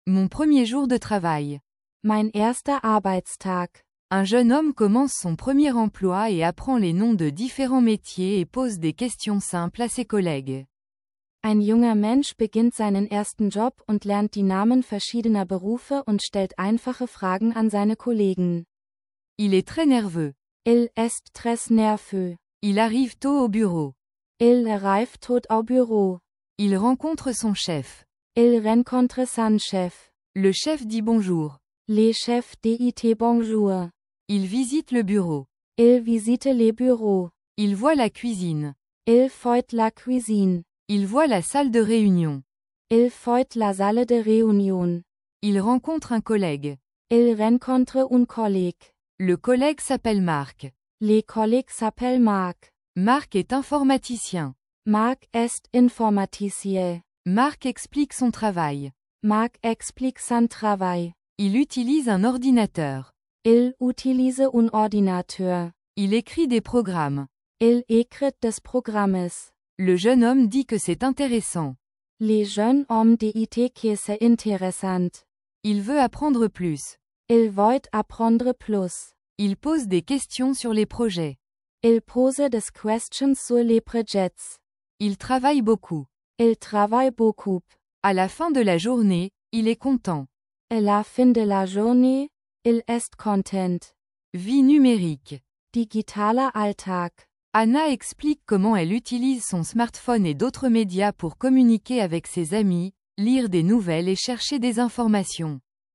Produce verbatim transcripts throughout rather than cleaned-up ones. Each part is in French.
Mon premier jour de travail. Mein erster Arbeitstag. Un jeune homme commence son premier emploi et apprend les noms de différents métiers et pose des questions simples à ses collègues. Ein junger Mensch beginnt seinen ersten Job und lernt die Namen verschiedener Berufe und stellt einfache Fragen an seine Kollegen. Il est très nerveux. Il est très nerveux. Il arrive tôt au bureau. Il arrive tôt au bureau. Il rencontre son chef. Il rencontre son chef. Le chef dit bonjour. Le chef dit bonjour. Il visite le bureau. Il visite le bureau. Il voit la cuisine. Il voit la cuisine. Il voit la salle de réunion. Il voit la salle de réunion. Il rencontre un collègue. Il rencontre un collègue. Le collègue s'appelle Marc. Le collègue s'appelle Marc. Marc est informaticien. Marc est informaticien. Marc explique son travail. Marc explique son travail. Il utilise un ordinateur. Il utilise un ordinateur. Il écrit des programmes. Il écrit des programmes. Le jeune homme dit que c'est intéressant. Le jeune homme dit que c'est intéressant. Il veut apprendre plus. Il veut apprendre plus. Il pose des questions sur les projets. Il pose des questions sur les projets. Il travaille beaucoup. Il travaille beaucoup. À la fin de la journée, il est content. À la fin de la journée, il est content. Vie numérique. Digitaler Alltag. Anna explique comment elle utilise son smartphone et d'autres médias pour communiquer avec ses amis, lire des nouvelles et chercher des informations.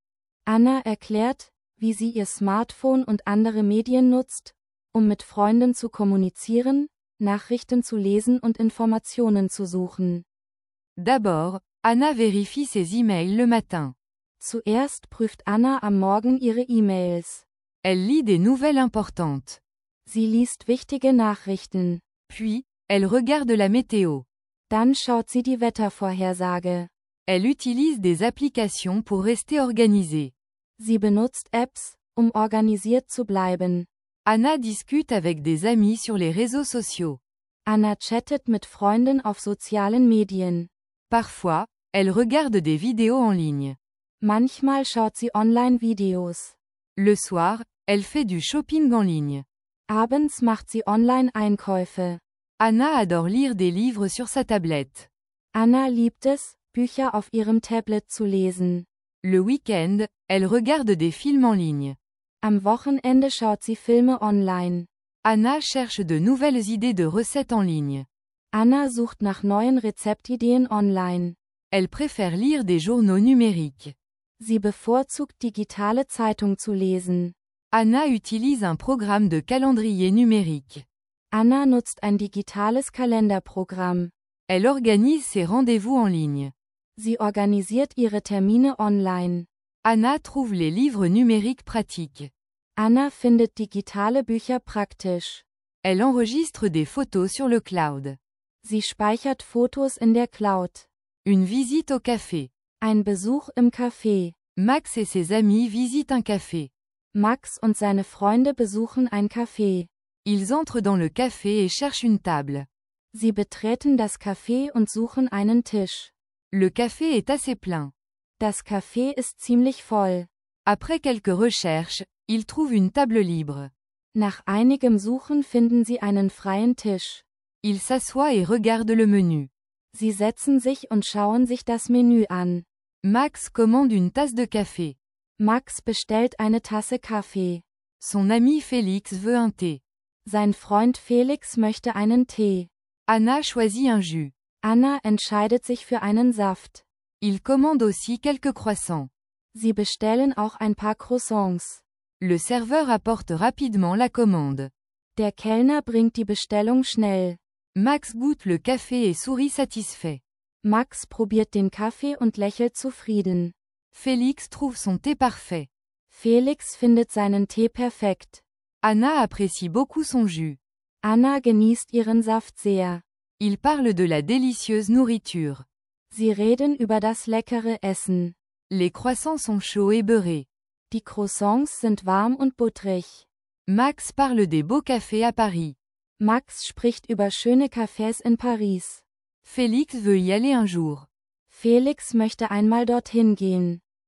Anna erklärt, wie sie ihr Smartphone und andere Medien nutzt, um mit Freunden zu kommunizieren, Nachrichten zu lesen und Informationen zu suchen. D'abord, Anna vérifie ses emails le matin. Zuerst prüft Anna am Morgen ihre E-Mails. Elle lit des nouvelles importantes. Sie liest wichtige Nachrichten. Puis, elle regarde la météo. Dann schaut sie die Wettervorhersage. Elle utilise des applications pour rester organisée. Sie benutzt Apps, um organisiert zu bleiben. Anna discute avec des amis sur les réseaux sociaux. Anna chattet mit Freunden auf sozialen Medien. Parfois, elle regarde des vidéos en ligne. Manchmal schaut sie Online-Videos. Le soir, elle fait du shopping en ligne. Abends macht sie Online-Einkäufe. Anna adore lire des livres sur sa tablette. Anna liebt es, Bücher auf ihrem Tablet zu lesen. Le week-end, elle regarde des films en ligne. Am Wochenende schaut sie Filme online. Anna cherche de nouvelles idées de recettes en ligne. Anna sucht nach neuen Rezeptideen online. Elle préfère lire des journaux numériques. Sie bevorzugt digitale Zeitung zu lesen. Anna utilise un programme de calendrier numérique. Anna nutzt ein digitales Kalenderprogramm. Elle organise ses rendez-vous en ligne. Sie organisiert ihre Termine online. Anna trouve les livres numériques pratiques. Anna findet digitale Bücher praktisch. Elle enregistre des photos sur le cloud. Sie speichert Fotos in der Cloud. Une visite au café. Ein Besuch im Café. Max et ses amis visitent un café. Max und seine Freunde besuchen ein Café. Ils entrent dans le café et cherchent une table. Sie betreten das Café und suchen einen Tisch. Le café est assez plein. Das Café ist ziemlich voll. Après quelques recherches, ils trouvent une table libre. Nach einigem Suchen finden sie einen freien Tisch. Ils s'assoient et regardent le menu. Sie setzen sich und schauen sich das Menü an. Max commande une tasse de café. Max bestellt eine Tasse Kaffee. Son ami Félix veut un thé. Sein Freund Felix möchte einen Tee. Anna choisit un jus. Anna entscheidet sich für einen Saft. Il commande aussi quelques croissants. Sie bestellen auch ein paar Croissants. Le serveur apporte rapidement la commande. Der Kellner bringt die Bestellung schnell. Max goûte le café et sourit satisfait. Max probiert den Kaffee und lächelt zufrieden. Félix trouve son thé parfait. Felix findet seinen Tee perfekt. Anna apprécie beaucoup son jus. Anna genießt ihren Saft sehr. Ils parlent de la délicieuse nourriture. Sie reden über das leckere Essen. Les croissants sont chauds et beurrés. Die Croissants sind warm und butterig. Max parle des beaux cafés à Paris. Max spricht über schöne Cafés in Paris. Félix veut y aller un jour. Felix möchte einmal dorthin gehen.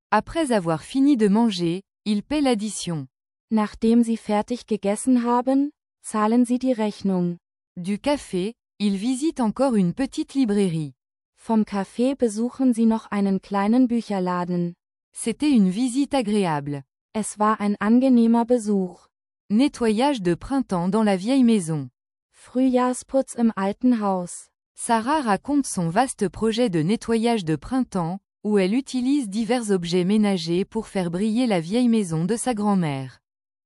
Après avoir fini de manger, il paie l'addition. Nachdem Sie fertig gegessen haben, zahlen Sie die Rechnung. Du café, il visite encore une petite librairie. Vom Café besuchen Sie noch einen kleinen Bücherladen. C'était une visite agréable. Es war ein angenehmer Besuch. Nettoyage de printemps dans la vieille maison. Frühjahrsputz im alten Haus. Sarah raconte son vaste projet de nettoyage de printemps, où elle utilise divers objets ménagers pour faire briller la vieille maison de sa grand-mère.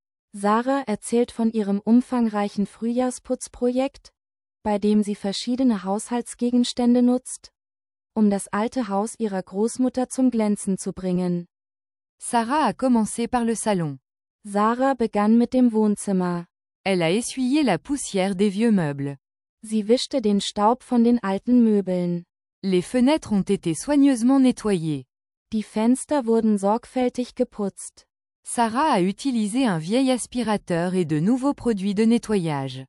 Sarah erzählt von ihrem umfangreichen Frühjahrsputzprojekt, bei dem sie verschiedene Haushaltsgegenstände nutzt, um das alte Haus ihrer Großmutter zum Glänzen zu bringen. Sarah a commencé par le salon. Sarah begann mit dem Wohnzimmer. Elle a essuyé la poussière des vieux meubles. Sie wischte den Staub von den alten Möbeln. Les fenêtres ont été soigneusement nettoyées. Die Fenster wurden sorgfältig geputzt. Sarah a utilisé un vieil aspirateur et de nouveaux produits de nettoyage.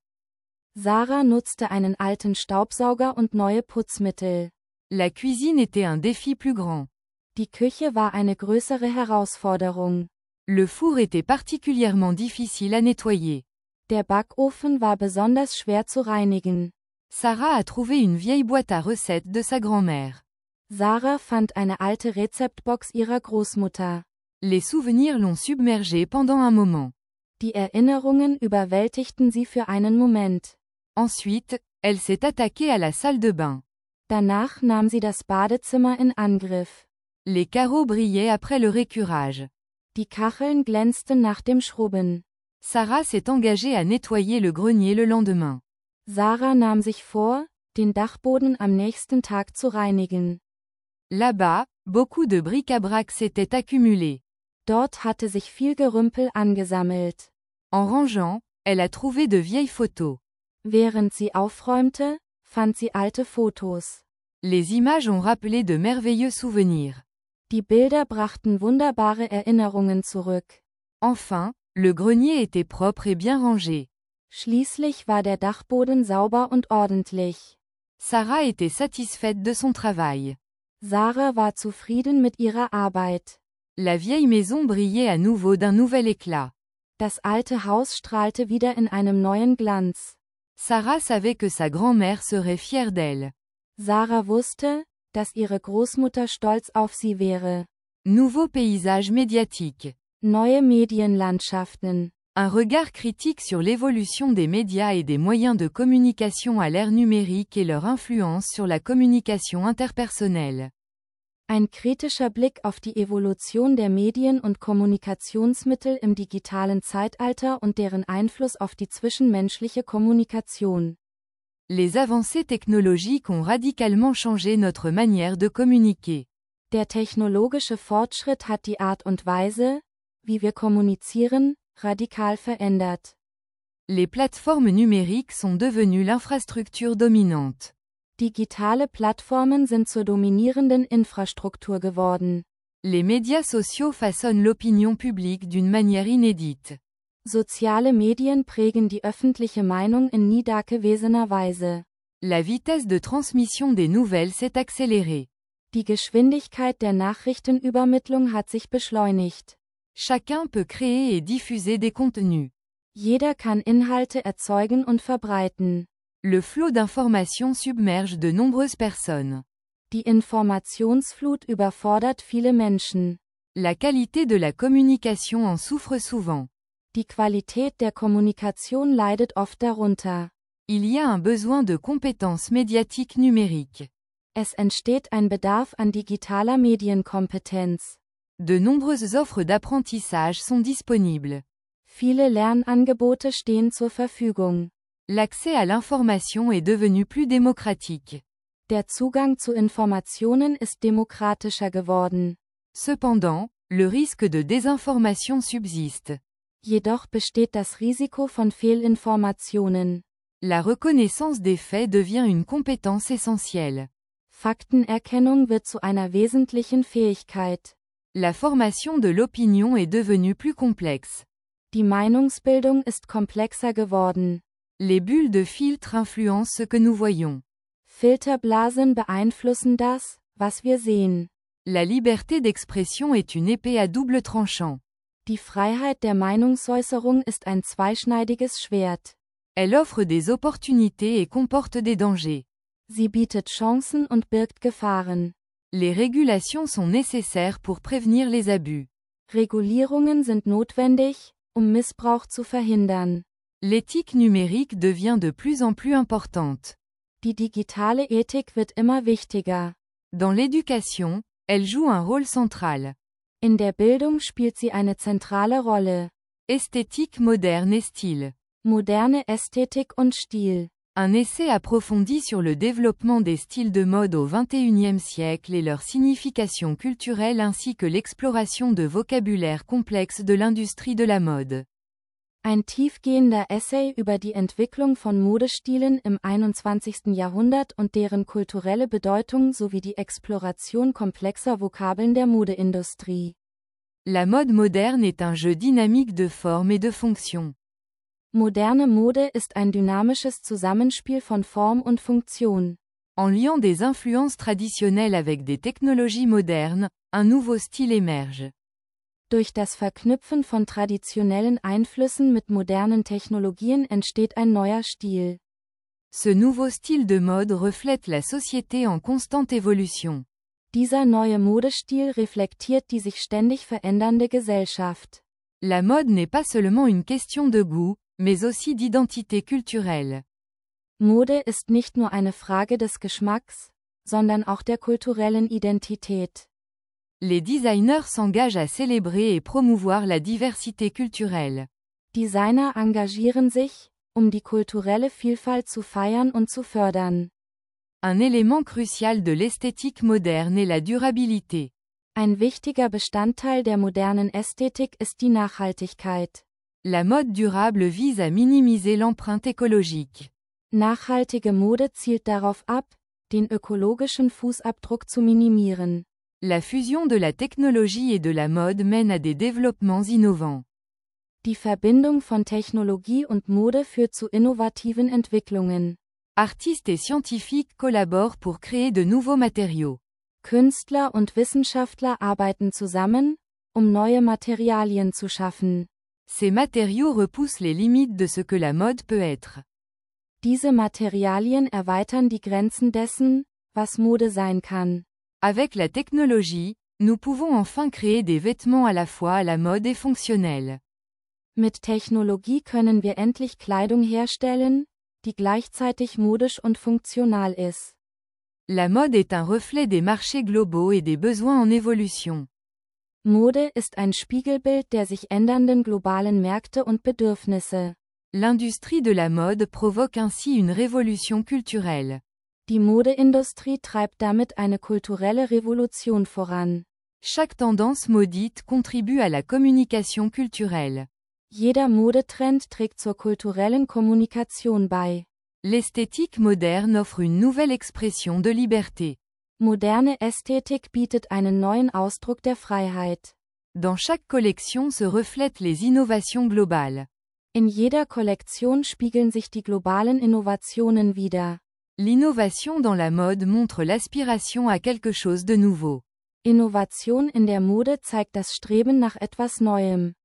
Sarah nutzte einen alten Staubsauger und neue Putzmittel. La cuisine était un défi plus grand. Die Küche war eine größere Herausforderung. Le four était particulièrement difficile à nettoyer. Der Backofen war besonders schwer zu reinigen. Sarah a trouvé une vieille boîte à recettes de sa grand-mère. Sarah fand eine alte Rezeptbox ihrer Großmutter. Les souvenirs l'ont submergée pendant un moment. Die Erinnerungen überwältigten sie für einen Moment. Ensuite, elle s'est attaquée à la salle de bain. Danach nahm sie das Badezimmer in Angriff. Les carreaux brillaient après le récurage. Die Kacheln glänzten nach dem Schrubben. Sarah s'est engagée à nettoyer le grenier le lendemain. Sarah nahm sich vor, den Dachboden am nächsten Tag zu reinigen. Là-bas, beaucoup de bric-à-brac s'étaient accumulés. Dort hatte sich viel Gerümpel angesammelt. En rangeant, elle a trouvé de vieilles photos. Während sie aufräumte, fand sie alte Fotos. Les images ont rappelé de merveilleux souvenirs. Die Bilder brachten wunderbare Erinnerungen zurück. Enfin, le grenier était propre et bien rangé. Schließlich war der Dachboden sauber und ordentlich. Sarah était satisfaite de son travail. Sarah war zufrieden mit ihrer Arbeit. La vieille maison brillait à nouveau d'un nouvel éclat. Das alte Haus strahlte wieder in einem neuen Glanz. Sarah savait que sa grand-mère serait fière d'elle. Sarah wusste, dass ihre Großmutter stolz auf sie wäre. Nouveau paysage médiatique. Neue Medienlandschaften. Un regard critique sur l'évolution des médias et des moyens de communication à l'ère numérique et leur influence sur la communication interpersonnelle. Ein kritischer Blick auf die Evolution der Medien und Kommunikationsmittel im digitalen Zeitalter und deren Einfluss auf die zwischenmenschliche Kommunikation. Les avancées technologiques ont radicalement changé notre manière de communiquer. Der technologische Fortschritt hat die Art und Weise, wie wir kommunizieren, radikal verändert. Les plateformes numériques sont devenues l'infrastructure dominante. Digitale Plattformen sind zur dominierenden Infrastruktur geworden. Les médias sociaux façonnent l'opinion publique d'une manière inédite. Soziale Medien prägen die öffentliche Meinung in nie dagewesener Weise. La vitesse de transmission des nouvelles s'est accélérée. Die Geschwindigkeit der Nachrichtenübermittlung hat sich beschleunigt. Chacun peut créer et diffuser des contenus. Jeder kann Inhalte erzeugen und verbreiten. Le flot d'informations submerge de nombreuses personnes. Die Informationsflut überfordert viele Menschen. La qualité de la communication en souffre souvent. Die Qualität der Kommunikation leidet oft darunter. Il y a un besoin de compétences médiatiques numériques. Es entsteht ein Bedarf an digitaler Medienkompetenz. De nombreuses offres d'apprentissage sont disponibles. Viele Lernangebote stehen zur Verfügung. L'accès à l'information est devenu plus démocratique. Der Zugang zu Informationen ist demokratischer geworden. Cependant, le risque de désinformation subsiste. Jedoch besteht das Risiko von Fehlinformationen. La reconnaissance des faits devient une compétence essentielle. Faktenerkennung wird zu einer wesentlichen Fähigkeit. La formation de l'opinion est devenue plus complexe. Die Meinungsbildung ist komplexer geworden. Les bulles de filtre influencent ce que nous voyons. Filterblasen beeinflussen das, was wir sehen. La liberté d'expression est une épée à double tranchant. Die Freiheit der Meinungsäußerung ist ein zweischneidiges Schwert. Elle offre des opportunités et comporte des dangers. Sie bietet Chancen und birgt Gefahren. Les régulations sont nécessaires pour prévenir les abus. Regulierungen sind notwendig, um Missbrauch zu verhindern. L'éthique numérique devient de plus en plus importante. Die digitale Ethik wird immer wichtiger. Dans l'éducation, elle joue un rôle central. In der Bildung spielt sie eine zentrale Rolle. Esthétique moderne et style. Moderne Ästhetik und Stil. Un essai approfondi sur le développement des styles de mode au vingt et unième siècle et leur signification culturelle ainsi que l'exploration de vocabulaire complexe de l'industrie de la mode. Ein tiefgehender Essay über die Entwicklung von Modestilen im einundzwanzigsten Jahrhundert und deren kulturelle Bedeutung sowie die Exploration komplexer Vokabeln der Modeindustrie. La mode moderne est un jeu dynamique de formes et de fonctions. Moderne Mode ist ein dynamisches Zusammenspiel von Form und Funktion. En liant des influences traditionnelles avec des technologies modernes, un nouveau style émerge. Durch das Verknüpfen von traditionellen Einflüssen mit modernen Technologien entsteht ein neuer Stil. Ce nouveau style de mode reflète la société en constante évolution. Dieser neue Modestil reflektiert die sich ständig verändernde Gesellschaft. La mode n'est pas seulement une question de goût, mais aussi d'identité culturelle. Mode ist nicht nur eine Frage des Geschmacks, sondern auch der kulturellen Identität. Les designers s'engagent à célébrer et promouvoir la diversité culturelle. Designer engagieren sich, um die kulturelle Vielfalt zu feiern und zu fördern. Un élément crucial de l'esthétique moderne est la durabilité. Ein wichtiger Bestandteil der modernen Ästhetik ist die Nachhaltigkeit. La mode durable vise à minimiser l'empreinte écologique. Nachhaltige Mode zielt darauf ab, den ökologischen Fußabdruck zu minimieren. La fusion de la technologie et de la mode mène à des développements innovants. Die Verbindung von Technologie und Mode führt zu innovativen Entwicklungen. Artistes et scientifiques collaborent pour créer de nouveaux matériaux. Künstler und Wissenschaftler arbeiten zusammen, um neue Materialien zu schaffen. Ces matériaux repoussent les limites de ce que la mode peut être. Diese Materialien erweitern die Grenzen dessen, was Mode sein kann. Avec la technologie, nous pouvons enfin créer des vêtements à la fois à la mode et fonctionnels. Mit Technologie können wir endlich Kleidung herstellen, die gleichzeitig modisch und funktional ist. La mode est un reflet des marchés globaux et des besoins en évolution. Mode ist ein Spiegelbild der sich ändernden globalen Märkte und Bedürfnisse. L'industrie de la mode provoque ainsi une révolution culturelle. Die Modeindustrie treibt damit eine kulturelle Revolution voran. Chaque tendance maudite contribue à la communication culturelle. Jeder Modetrend trägt zur kulturellen Kommunikation bei. L'esthétique moderne offre une nouvelle expression de liberté. Moderne Ästhetik bietet einen neuen Ausdruck der Freiheit. Dans chaque collection se reflètent les innovations globales. In jeder Kollektion spiegeln sich die globalen Innovationen wider. L'innovation dans la mode montre l'aspiration à quelque chose de nouveau. Innovation in der Mode zeigt das Streben nach etwas Neuem.